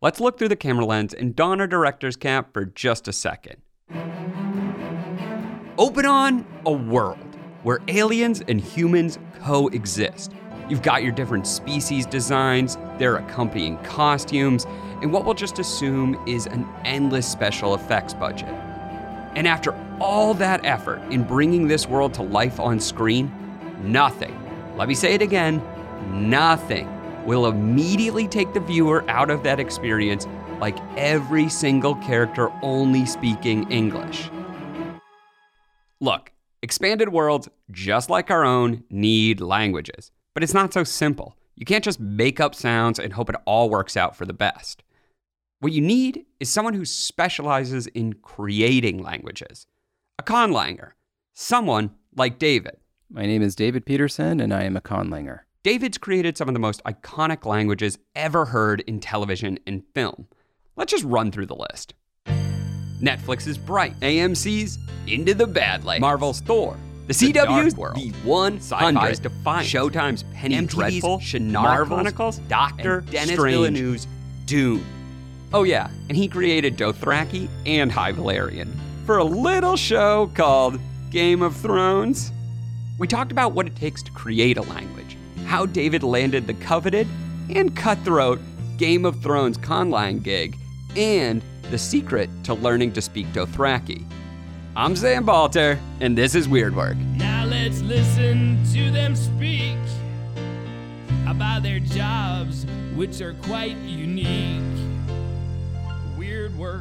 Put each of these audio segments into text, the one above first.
Let's look through the camera lens and don our director's cap for just a second. Open on a world where aliens and humans coexist. You've got your different species designs, their accompanying costumes, and what we'll just assume is an endless special effects budget. And after all that effort in bringing this world to life on screen, nothing, let me say it again, nothing will immediately take the viewer out of that experience like every single character only speaking English. Look, expanded worlds, just like our own, need languages. But it's not so simple. You can't just make up sounds and hope it all works out for the best. What you need is someone who specializes in creating languages. A conlanger. Someone like David. My name is David Peterson, and I am a conlanger. David's created some of the most iconic languages ever heard in television and film. Let's just run through the list. Netflix's Bright, AMC's Into the Badlands, Marvel's Thor, the CW's The 100, Sci-Fi's Defiance, Showtime's Penny MTV's Dreadful, Shannara Chronicles, Dr. Dennis Villeneuve's Dune. Oh yeah, and he created Dothraki and High Valyrian for a little show called Game of Thrones. We talked about what it takes to create a language, how David landed the coveted and cutthroat Game of Thrones conlang gig, and the secret to learning to speak Dothraki. I'm Sam Balter, and this is Weird Work. Now let's listen to them speak about their jobs, which are quite unique. Weird Work.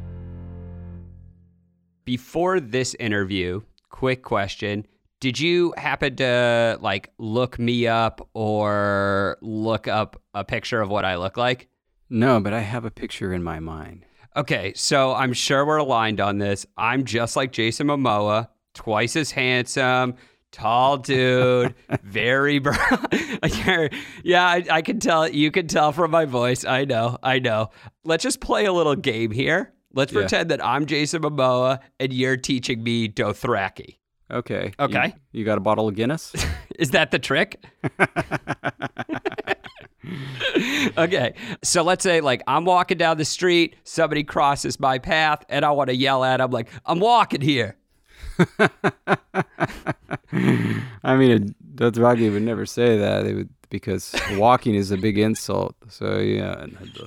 Before this interview, quick question. Did you happen to, look me up or look up a picture of what I look like? No, but I have a picture in my mind. Okay, so I'm sure we're aligned on this. I'm just like Jason Momoa, twice as handsome, tall dude, very brown. Yeah, I can tell. You can tell from my voice. I know. Let's just play a little game here. Let's pretend that I'm Jason Momoa and you're teaching me Dothraki. Okay. Okay. You got a bottle of Guinness? Is that the trick? Okay, so let's say I'm walking down the street, somebody crosses my path, and I want to yell at them I'm walking here. I mean, Dothraki would never say that. They would, because walking is a big insult. So yeah.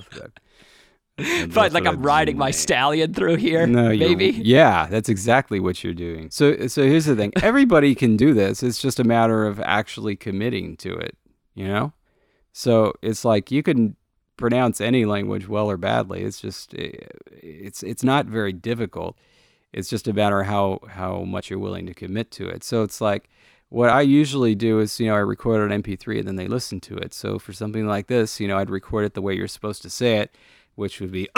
But I'm riding my stallion through here, maybe? Yeah, that's exactly what you're doing. So here's the thing. Everybody can do this. It's just a matter of actually committing to it, you know? So it's you can pronounce any language well or badly. It's just, it's not very difficult. It's just a matter of how much you're willing to commit to it. So it's what I usually do is, I record an MP3 and then they listen to it. So for something like this, I'd record it the way you're supposed to say it, which would be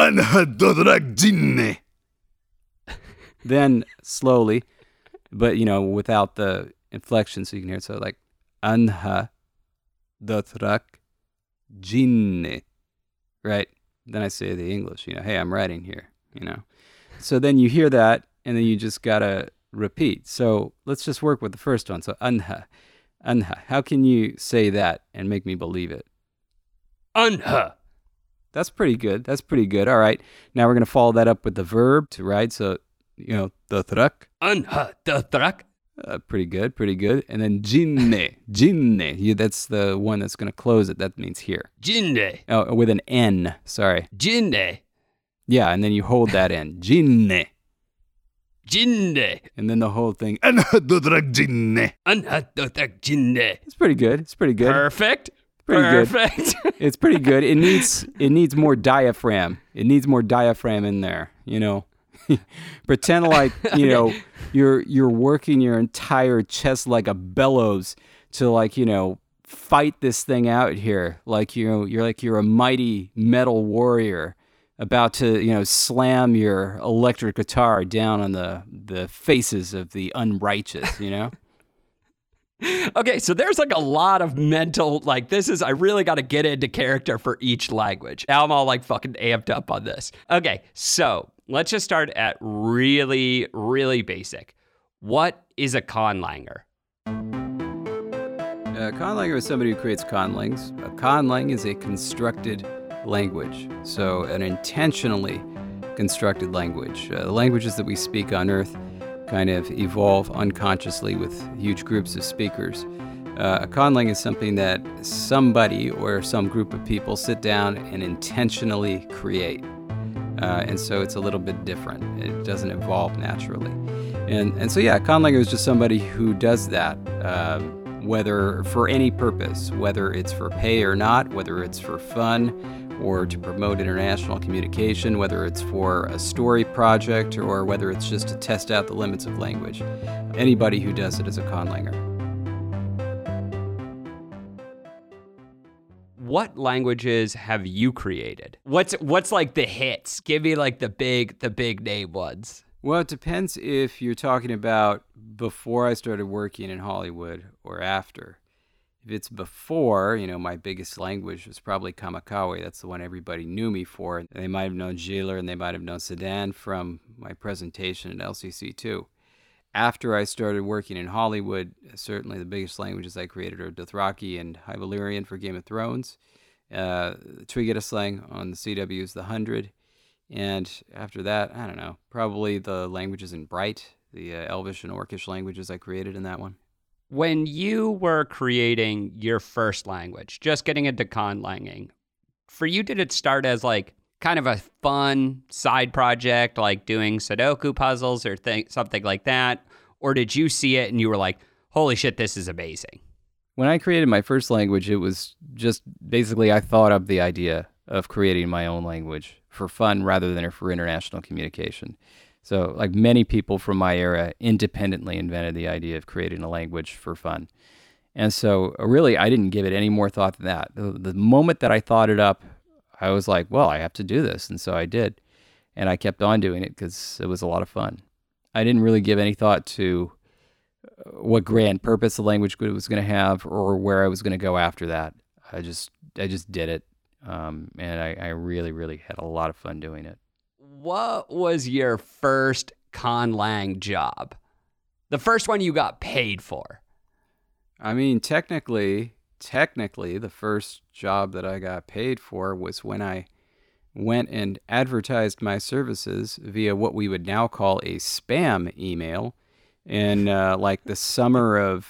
then slowly, but without the inflection, so you can hear it. So Anha Dothrak Jinne, right? Then I say the English, hey, I'm writing here, So then you hear that, and then you just gotta repeat. So let's just work with the first one. So Anha. How can you say that and make me believe it? Anha. That's pretty good. All right. Now we're gonna follow that up with the verb to write. So Dothrak. Anha Dothrak. Pretty good. And then jinne. That's the one that's going to close it. That means here. Jinne. Oh, with an N. Sorry. Jinne. Yeah, and then you hold that in. Jinne. And then the whole thing. Jinne. It's pretty good. Perfect. Good. It's pretty good. It needs more diaphragm. It needs more diaphragm in there, Pretend you're working your entire chest like a bellows to fight this thing out here. You're a mighty metal warrior about to slam your electric guitar down on the faces of the unrighteous. Okay, so there's a lot of mental, I really got to get into character for each language. Now I'm all fucking amped up on this. Okay, so let's just start at really, really basic. What is a conlanger? A conlanger is somebody who creates conlings. A conlang is a constructed language, so an intentionally constructed language. The languages that we speak on Earth kind of evolve unconsciously with huge groups of speakers. A conlang is something that somebody or some group of people sit down and intentionally create. And so it's a little bit different. It doesn't evolve naturally. And so, yeah, a conlanger is just somebody who does that, whether for any purpose, whether it's for pay or not, whether it's for fun or to promote international communication, whether it's for a story project or whether it's just to test out the limits of language. Anybody who does it is a conlanger. What languages have you created? What's like the hits? Give me like the big name ones. Well, it depends if you're talking about before I started working in Hollywood or after. If it's before, my biggest language was probably Kamakawi. That's the one everybody knew me for. They might have known Jailer and they might have known Sedan from my presentation at LCC too. After I started working in Hollywood, certainly the biggest languages I created are Dothraki and High Valyrian for Game of Thrones. Twigetta slang on the CW is the 100. And after that, I don't know, probably the languages in Bright, the Elvish and Orcish languages I created in that one. When you were creating your first language, just getting into conlanging, for you, did it start as like kind of a fun side project, like doing Sudoku puzzles or something like that? Or did you see it and you were like, holy shit, this is amazing? When I created my first language, it was just basically I thought of the idea of creating my own language for fun rather than for international communication. So like many people from my era independently invented the idea of creating a language for fun. And so really, I didn't give it any more thought than that. The moment that I thought it up, I was like, well, I have to do this. And so I did. And I kept on doing it because it was a lot of fun. I didn't really give any thought to what grand purpose the language was going to have or where I was going to go after that. I just did it. And I really, really had a lot of fun doing it. What was your first conlang job? The first one you got paid for? I mean, technically, the first job that I got paid for was when I went and advertised my services via what we would now call a spam email in like the summer of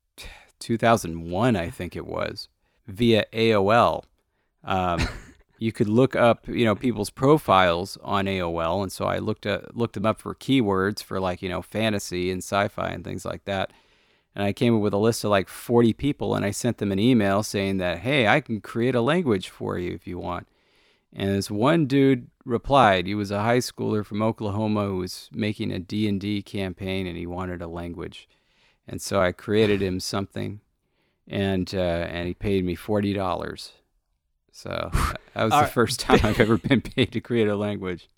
2001, I think it was, via AOL. You could look up, people's profiles on AOL, and so I looked them up for keywords for like, fantasy and sci-fi and things like that. And I came up with a list of like 40 people, and I sent them an email saying that, hey, I can create a language for you if you want. And this one dude replied. He was a high schooler from Oklahoma who was making a D&D campaign, and he wanted a language. And so I created him something, and he paid me $40. So that was the first time I've ever been paid to create a language.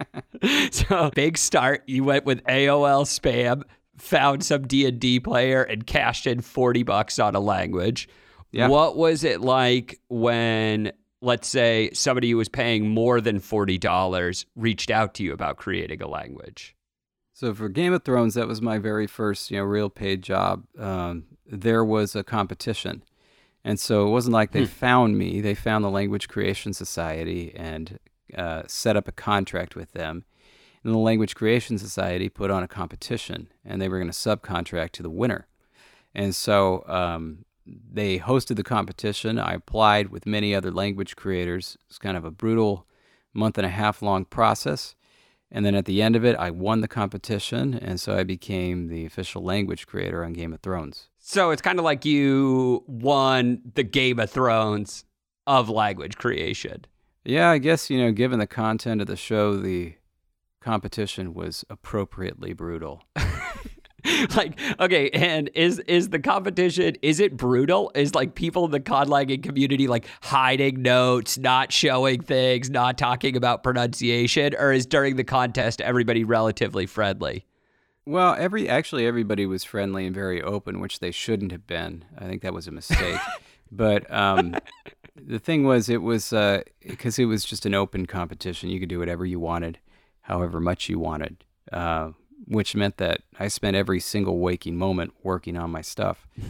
So big start. You went with AOL spam, found some D&D player, and cashed in $40 on a language. Yeah. What was it like when, let's say, somebody who was paying more than $40 reached out to you about creating a language? So for Game of Thrones, that was my very first, real paid job. There was a competition. And so it wasn't like they found me. They found the Language Creation Society and set up a contract with them. And the Language Creation Society put on a competition, and they were going to subcontract to the winner. And so they hosted the competition. I applied with many other language creators. It was kind of a brutal month-and-a-half-long process. And then at the end of it, I won the competition, and so I became the official language creator on Game of Thrones. So it's kind of like you won the Game of Thrones of language creation. Yeah, I guess, given the content of the show, the competition was appropriately brutal. Like, okay, and is the competition, is it brutal? Is like people in the conlanging community like hiding notes, not showing things, not talking about pronunciation, or is during the contest everybody relatively friendly? Well, everybody was friendly and very open, which they shouldn't have been. I think that was a mistake. But the thing was, it was because it was just an open competition. You could do whatever you wanted, however much you wanted, which meant that I spent every single waking moment working on my stuff.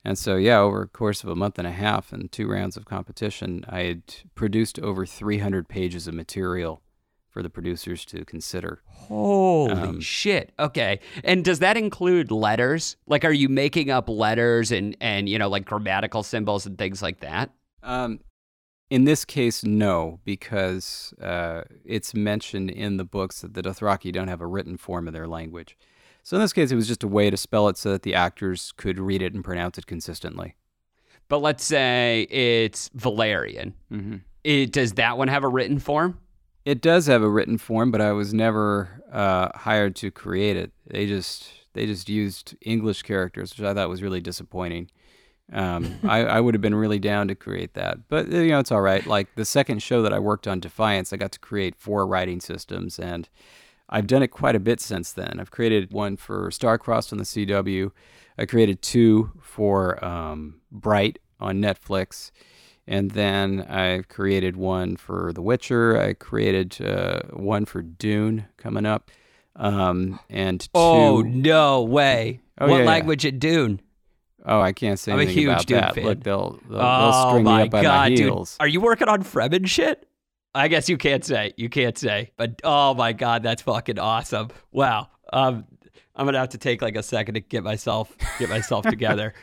And so, yeah, over a course of a month and a half and 2 rounds of competition, I had produced over 300 pages of material for the producers to consider. Holy shit. Okay. And does that include letters? Like, are you making up letters and like grammatical symbols and things like that? In this case, no, because it's mentioned in the books that the Dothraki don't have a written form of their language. So in this case, it was just a way to spell it so that the actors could read it and pronounce it consistently. But let's say it's Valerian. Mm-hmm. Does that one have a written form? It does have a written form, but I was never hired to create it. They just used English characters, which I thought was really disappointing. I would have been really down to create that, but it's all right. Like the second show that I worked on, Defiance, I got to create 4 writing systems, and I've done it quite a bit since then. I've created one for Starcrossed on the CW. I created 2 for Bright on Netflix. And then I created one for The Witcher. I created one for Dune coming up. And 2... Oh, no way. Oh, what yeah, language at Dune? Oh, I can't say anything I'm a huge about Dune that. fan. Look, they'll string me up by my heels. Dude. Are you working on Fremen shit? I guess you can't say. But oh my God, that's fucking awesome. Wow. I'm gonna have to take like a second to get myself together.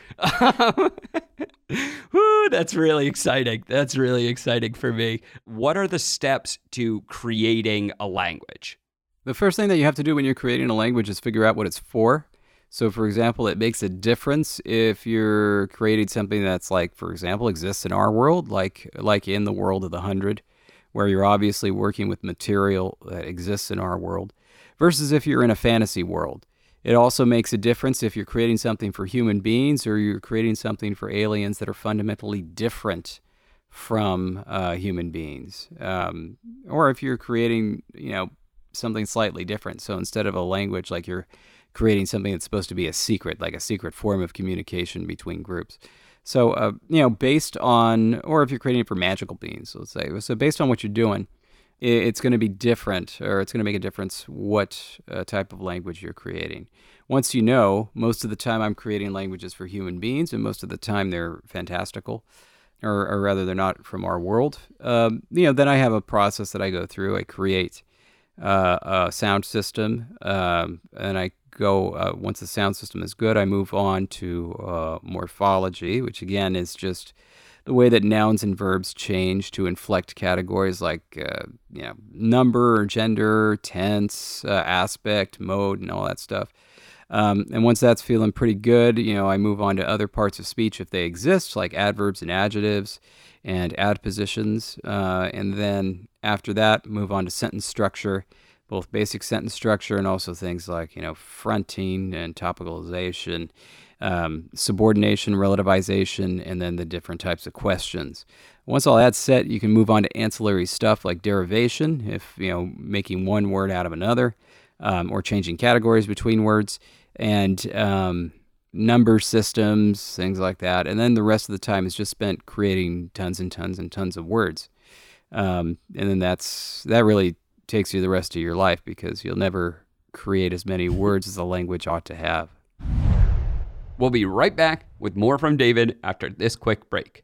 Woo, that's really exciting. That's really exciting for me. What are the steps to creating a language? The first thing that you have to do when you're creating a language is figure out what it's for. So, for example, it makes a difference if you're creating something that's like, for example, exists in our world, like in the world of the 100, where you're obviously working with material that exists in our world, versus if you're in a fantasy world. It also makes a difference if you're creating something for human beings or you're creating something for aliens that are fundamentally different from human beings. Or if you're creating, something slightly different. So instead of a language, like you're creating something that's supposed to be a secret, like a secret form of communication between groups. So, based on, or if you're creating it for magical beings, let's say, so based on what you're doing, it's going to be different, or it's going to make a difference what type of language you're creating. Once you know, most of the time I'm creating languages for human beings, and most of the time they're fantastical, or rather they're not from our world. Then I have a process that I go through. I create a sound system, and I go, once the sound system is good, I move on to morphology, which again is just the way that nouns and verbs change to inflect categories like number, gender, tense, aspect, mode, and all that stuff. And once that's feeling pretty good, I move on to other parts of speech if they exist, like adverbs and adjectives and adpositions. And then after that, move on to sentence structure, both basic sentence structure and also things like, fronting and topicalization, subordination, relativization, and then the different types of questions. Once all that's set, you can move on to ancillary stuff like derivation, if, making one word out of another, or changing categories between words, and number systems, things like that. And then the rest of the time is just spent creating tons and tons and tons of words. And then that really takes you the rest of your life, because you'll never create as many words as the language ought to have. We'll be right back with more from David after this quick break.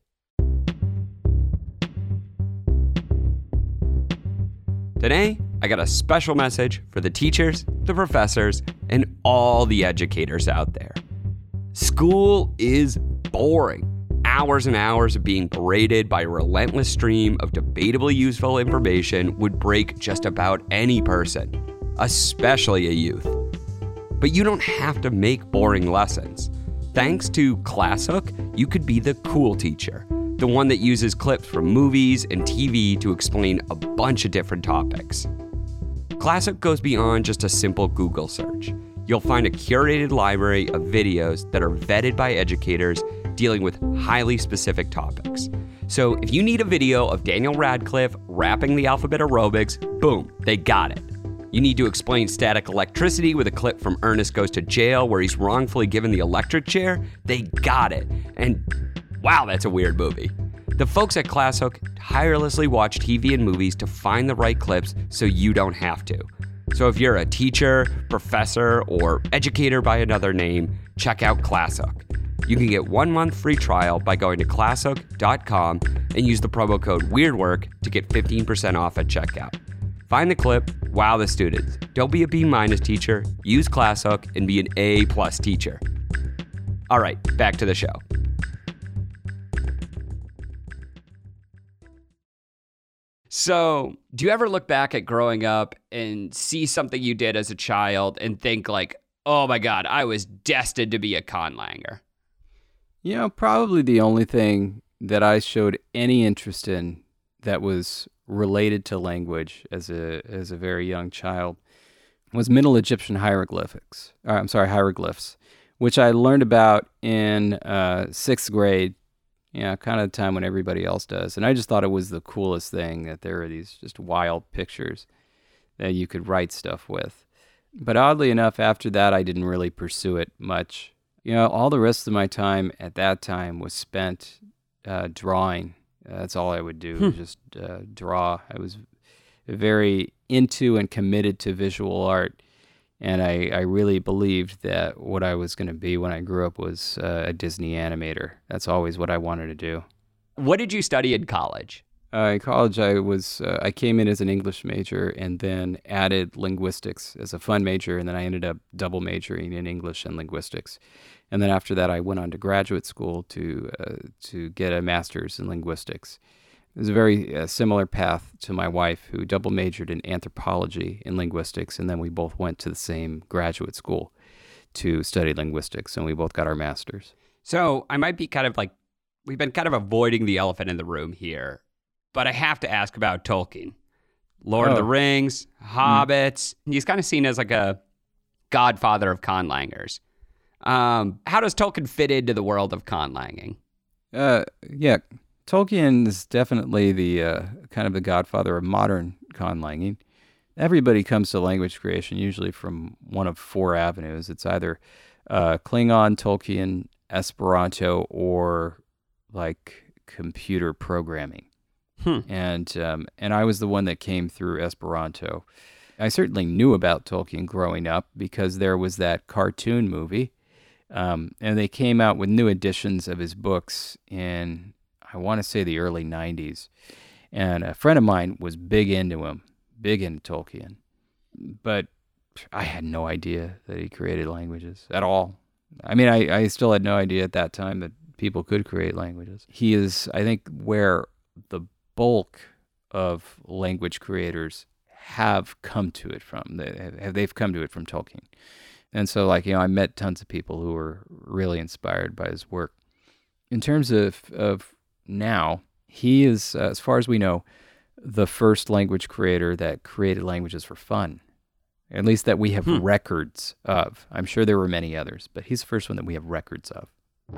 Today, I got a special message for the teachers, the professors, and all the educators out there. School is boring. Hours and hours of being paraded by a relentless stream of debatably useful information would break just about any person, especially a youth. But you don't have to make boring lessons. Thanks to ClassHook, you could be the cool teacher, the one that uses clips from movies and TV to explain a bunch of different topics. ClassHook goes beyond just a simple Google search. You'll find a curated library of videos that are vetted by educators dealing with highly specific topics. So if you need a video of Daniel Radcliffe rapping the alphabet aerobics, boom, they got it. You need to explain static electricity with a clip from Ernest Goes to Jail where he's wrongfully given the electric chair, they got it. And wow, that's a weird movie. The folks at ClassHook tirelessly watch TV and movies to find the right clips so you don't have to. So if you're a teacher, professor, or educator by another name, check out ClassHook. You can get 1 month free trial by going to classhook.com and use the promo code WEIRDWORK to get 15% off at checkout. Find the clip, wow the students. Don't be a B- teacher, use ClassHook, and be an A+ teacher. All right, back to the show. So, do you ever look back at growing up and see something you did as a child and think like, oh my God, I was destined to be a conlanger? You know, probably the only thing that I showed any interest in that was related to language as a very young child was Middle Egyptian hieroglyphs, which I learned about in 6th grade, kind of the time when everybody else does. And I just thought it was the coolest thing that there were these just wild pictures that you could write stuff with. But oddly enough, after that, I didn't really pursue it much. All the rest of my time at that time was spent drawing. That's all I would do, just draw. I was very into and committed to visual art. And I really believed that what I was going to be when I grew up was a Disney animator. That's always what I wanted to do. What did you study in college? In college, I came in as an English major and then added linguistics as a fun major, and then I ended up double majoring in English and linguistics. And then after that, I went on to graduate school to get a master's in linguistics. It was a very similar path to my wife, who double majored in anthropology and linguistics, and then we both went to the same graduate school to study linguistics, and we both got our masters. So I might be we've been kind of avoiding the elephant in the room here, but I have to ask about Tolkien. Lord of the Rings, Hobbits. He's kind of seen as like a godfather of conlangers. How does Tolkien fit into the world of conlanging? Yeah, Tolkien is definitely the kind of the godfather of modern conlanging. Everybody comes to language creation usually from one of 4 avenues. It's either Klingon, Tolkien, Esperanto, or like computer programming. And I was the one that came through Esperanto. I certainly knew about Tolkien growing up because there was that cartoon movie. And they came out with new editions of his books in, I want to say, the early 90s. And a friend of mine was big into Tolkien. But I had no idea that he created languages at all. I mean, I still had no idea at that time that people could create languages. He is, I think, where the bulk of language creators have come to it from. They've come to it from Tolkien. And so, I met tons of people who were really inspired by his work. In terms of now, he is, as far as we know, the first language creator that created languages for fun, at least that we have records of. I'm sure there were many others, but he's the first one that we have records of.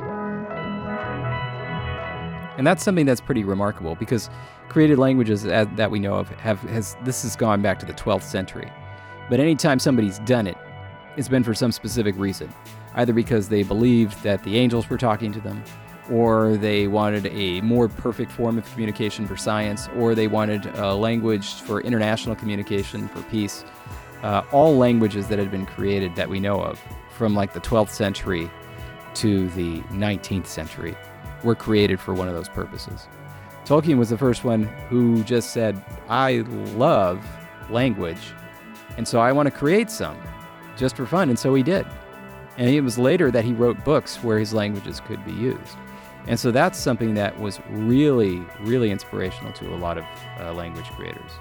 And that's something that's pretty remarkable because created languages that we know of this has gone back to the 12th century. But anytime somebody's done it, it's been for some specific reason, either because they believed that the angels were talking to them, or they wanted a more perfect form of communication for science, or they wanted a language for international communication, for peace. All languages that had been created that we know of from like the 12th century to the 19th century were created for one of those purposes. Tolkien was the first one who just said, I love language, and so I want to create some just for fun, and so he did. And it was later that he wrote books where his languages could be used. And so that's something that was really, really inspirational to a lot of language creators.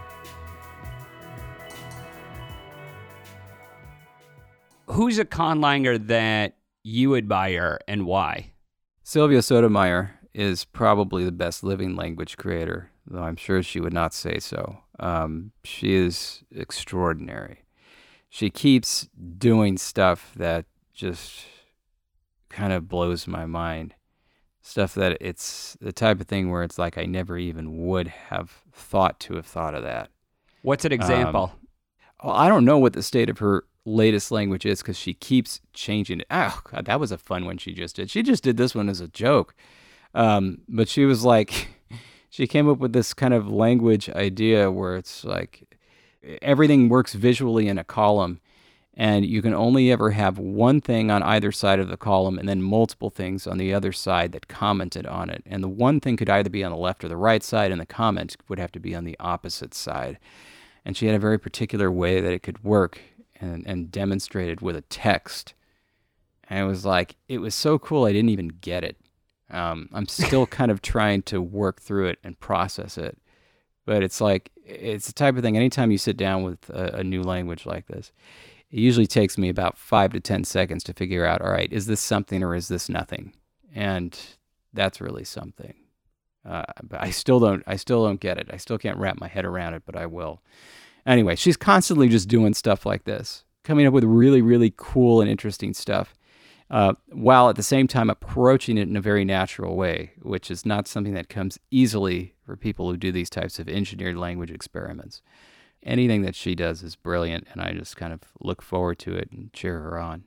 Who's a conlanger that you admire and why? Sylvia Sotomayor is probably the best living language creator, though I'm sure she would not say so. She is extraordinary. She keeps doing stuff that just kind of blows my mind. Stuff that it's the type of thing where it's like I never even would have thought of that. What's an example? I don't know what the state of her latest language is because she keeps changing it. Oh, God, that was a fun one she just did. She just did this one as a joke. But she was like, she came up with this kind of language idea where it's like everything works visually in a column. And you can only ever have one thing on either side of the column and then multiple things on the other side that commented on it. And the one thing could either be on the left or the right side, and the comment would have to be on the opposite side. And she had a very particular way that it could work and demonstrated with a text. And it was so cool I didn't even get it. I'm still kind of trying to work through it and process it. But it's the type of thing, anytime you sit down with a new language like this, it usually takes me about 5 to 10 seconds to figure out, all right, is this something or is this nothing? And that's really something. But I still don't get it. I still can't wrap my head around it, but I will. Anyway, she's constantly just doing stuff like this, coming up with really, really cool and interesting stuff, while at the same time approaching it in a very natural way, which is not something that comes easily for people who do these types of engineered language experiments. Anything that she does is brilliant, and I just kind of look forward to it and cheer her on.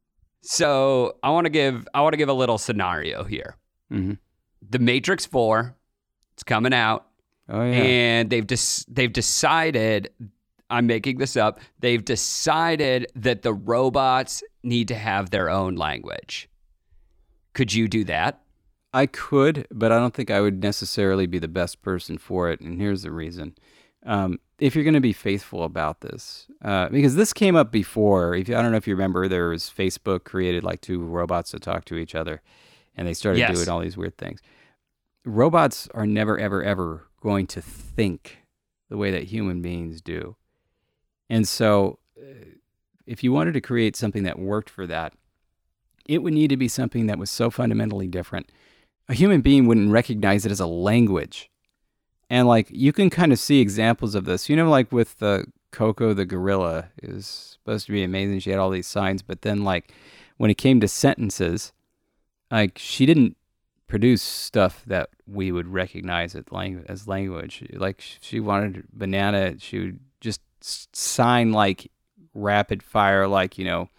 So I want to give a little scenario here. Mm-hmm. The Matrix 4, it's coming out. Oh yeah. And they've decided, I'm making this up, they've decided that the robots need to have their own language. Could you do that? I could, but I don't think I would necessarily be the best person for it, and here's the reason. If you're going to be faithful about this, because this came up before. I don't know if you remember, there was Facebook created like two robots to talk to each other, and they started doing all these weird things. Robots are never, ever, ever going to think the way that human beings do. And so if you wanted to create something that worked for that, it would need to be something that was so fundamentally different. A human being wouldn't recognize it as a language. And like you can kind of see examples of this, like with Coco the gorilla. It was supposed to be amazing. She had all these signs, but then like when it came to sentences, like she didn't produce stuff that we would recognize as language. Like she wanted banana, she would just sign like rapid fire, like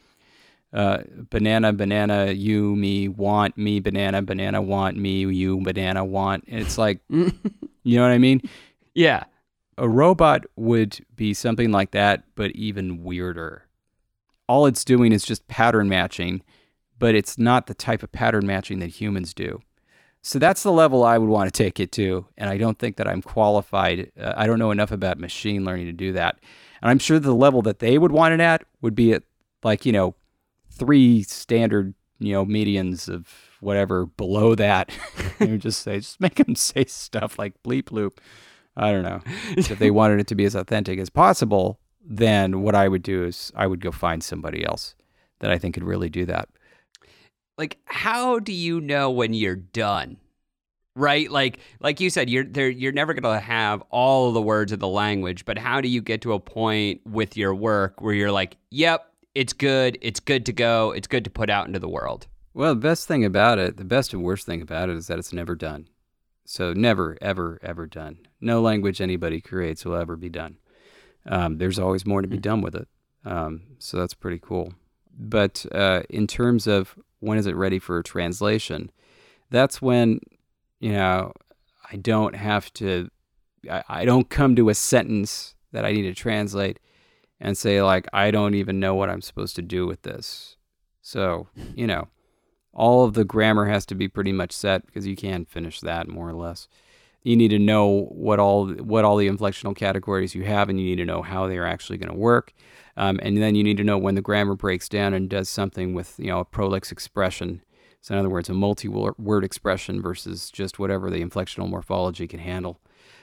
banana, banana, you, me, want, me, banana, banana, want, me, you, banana, want. And it's like, you know what I mean? Yeah. A robot would be something like that, but even weirder. All it's doing is just pattern matching, but it's not the type of pattern matching that humans do. So that's the level I would want to take it to, and I don't think that I'm qualified. I don't know enough about machine learning to do that. And I'm sure the level that they would want it at would be at like, 3 standard, medians of whatever below that. You just make them say stuff like bleep bloop. I don't know. If they wanted it to be as authentic as possible, then what I would do is I would go find somebody else that I think could really do that. Like, how do you know when you're done? Right? Like you said, you're never going to have all of the words of the language, but how do you get to a point with your work where you're like, yep, it's good to go, it's good to put out into the world? Well, the best and worst thing about it is that it's never done. So never, ever, ever done. No language anybody creates will ever be done. There's always more to be done with it. So that's pretty cool. But in terms of when is it ready for translation, that's when, I don't have to, I don't come to a sentence that I need to translate and say, like, I don't even know what I'm supposed to do with this. So, all of the grammar has to be pretty much set because you can finish that more or less. You need to know what all the inflectional categories you have, and you need to know how they're actually going to work. And then you need to know when the grammar breaks down and does something with, a prolix expression. So in other words, a multi-word expression versus just whatever the inflectional morphology can handle.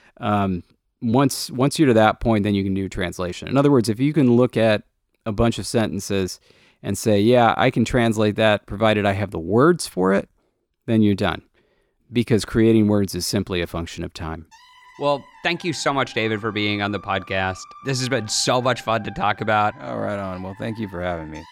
Once you're to that point, then you can do translation. In other words, if you can look at a bunch of sentences and say, yeah, I can translate that provided I have the words for it, then you're done. Because creating words is simply a function of time. Well, thank you so much, David, for being on the podcast. This has been so much fun to talk about. Oh, right on. Well, thank you for having me.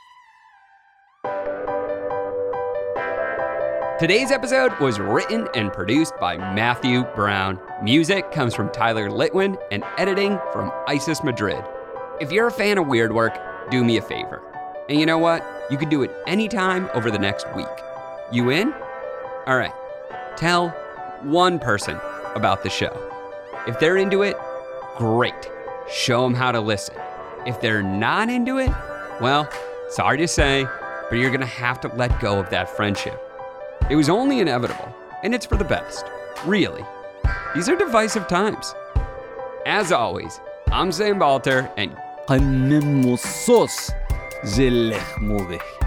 Today's episode was written and produced by Matthew Brown. Music comes from Tyler Litwin and editing from Isis Madrid. If you're a fan of Weird Work, do me a favor. And you know what? You can do it anytime over the next week. You in? All right. Tell one person about the show. If they're into it, great. Show them how to listen. If they're not into it, Well, sorry to say, but you're gonna have to let go of that friendship. It was only inevitable, and it's for the best. Really. These are divisive times. As always, I'm Sam Balter, and قنم الصوص جلخ موضح